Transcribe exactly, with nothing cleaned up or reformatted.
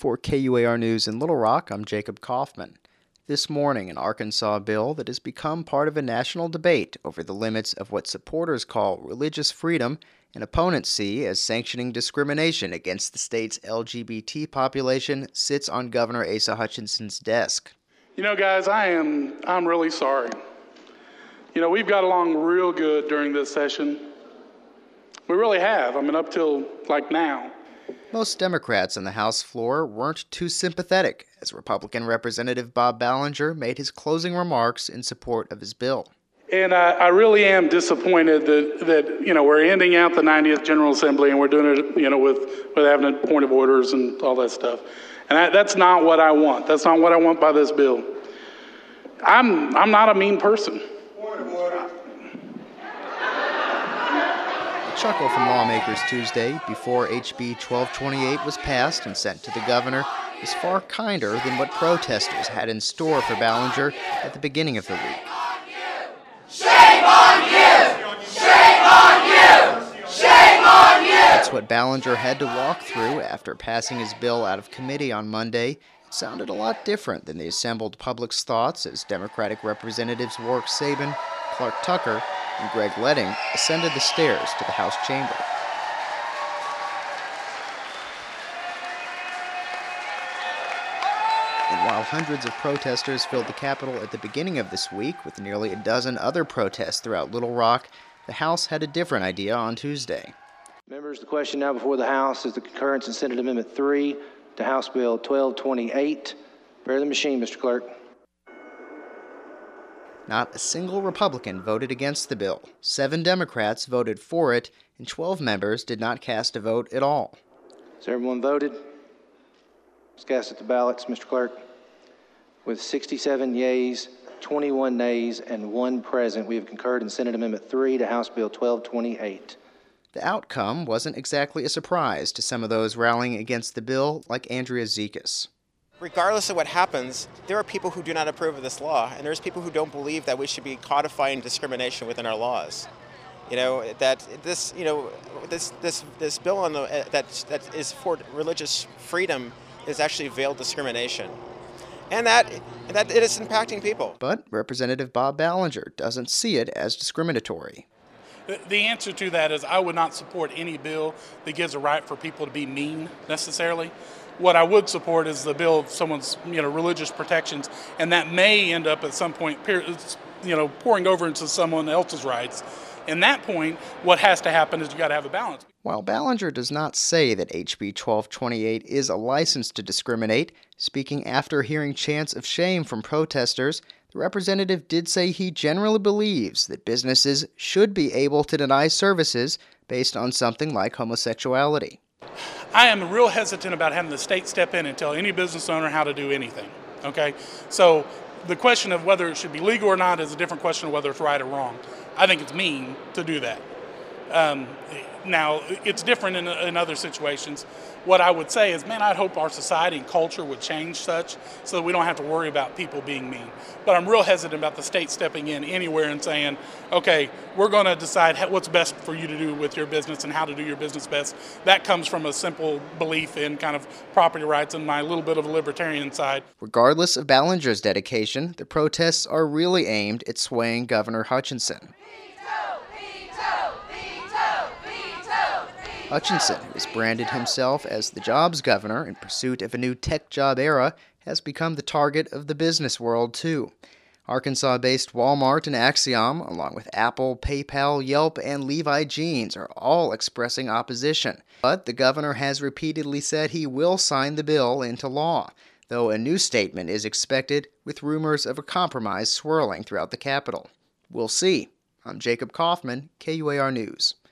For K U A R News in Little Rock, I'm Jacob Kaufman. This morning, an Arkansas bill that has become part of a national debate over the limits of what supporters call religious freedom and opponents see as sanctioning discrimination against the state's L G B T population sits on Governor Asa Hutchinson's desk. You know, guys, I am I'm really sorry. You know, we've got along real good during this session. We really have. I mean, up till like now. Most Democrats on the House floor weren't too sympathetic as Republican Representative Bob Ballinger made his closing remarks in support of his bill. And I, I really am disappointed that, that, you know, we're ending out the ninetieth General Assembly and we're doing it, you know, with, with having a point of orders and all that stuff. And I, that's not what I want. That's not what I want by this bill. I'm, I'm not a mean person. A chuckle from lawmakers Tuesday before H B twelve twenty-eight was passed and sent to the governor is far kinder than what protesters had in store for Ballinger at the beginning of the week. Shame on you! Shame on you! Shame on you! That's what Ballinger had to walk through after passing his bill out of committee on Monday. It sounded a lot different than the assembled public's thoughts as Democratic Representatives Warwick Sabin, Clark Tucker, and Greg Leding ascended the stairs to the House chamber. And while hundreds of protesters filled the Capitol at the beginning of this week with nearly a dozen other protests throughout Little Rock, the House had a different idea on Tuesday. Members, the question now before the House is the concurrence in Senate Amendment three to House Bill twelve twenty-eight. Prepare the machine, Mister Clerk. Not a single Republican voted against the bill. Seven Democrats voted for it, and twelve members did not cast a vote at all. Has everyone voted? Let's cast at the ballots, Mister Clerk. With sixty-seven yeas, twenty-one nays, and one present, we have concurred in Senate Amendment three to House Bill twelve twenty-eight. The outcome wasn't exactly a surprise to some of those rallying against the bill, like Andrea Zekas. Regardless of what happens, there are people who do not approve of this law, and there's people who don't believe that we should be codifying discrimination within our laws. You know, that this, you know, this this this bill on the uh, that that is for religious freedom is actually veiled discrimination, and that that it is impacting people. But Representative Bob Ballinger doesn't see it as discriminatory. The answer to that is I would not support any bill that gives a right for people to be mean necessarily. What I would support is the bill of someone's, you know, religious protections, and that may end up at some point, you know, pouring over into someone else's rights. And that point, what has to happen is you got to have a balance. While Ballinger does not say that H B twelve twenty-eight is a license to discriminate, speaking after hearing chants of shame from protesters, the representative did say he generally believes that businesses should be able to deny services based on something like homosexuality. I am real hesitant about having the state step in and tell any business owner how to do anything, okay? So the question of whether it should be legal or not is a different question of whether it's right or wrong. I think it's mean to do that. Um, now, it's different in, in other situations. What I would say is, man, I'd hope our society and culture would change such so that we don't have to worry about people being mean. But I'm real hesitant about the state stepping in anywhere and saying, okay, we're going to decide what's best for you to do with your business and how to do your business best. That comes from a simple belief in kind of property rights and my little bit of a libertarian side. Regardless of Ballinger's dedication, the protests are really aimed at swaying Governor Hutchinson. Hutchinson, who has branded himself as the jobs governor in pursuit of a new tech job era, has become the target of the business world, too. Arkansas-based Walmart and Axiom, along with Apple, PayPal, Yelp, and Levi Jeans, are all expressing opposition. But the governor has repeatedly said he will sign the bill into law, though a new statement is expected, with rumors of a compromise swirling throughout the Capitol. We'll see. I'm Jacob Kaufman, K U A R News.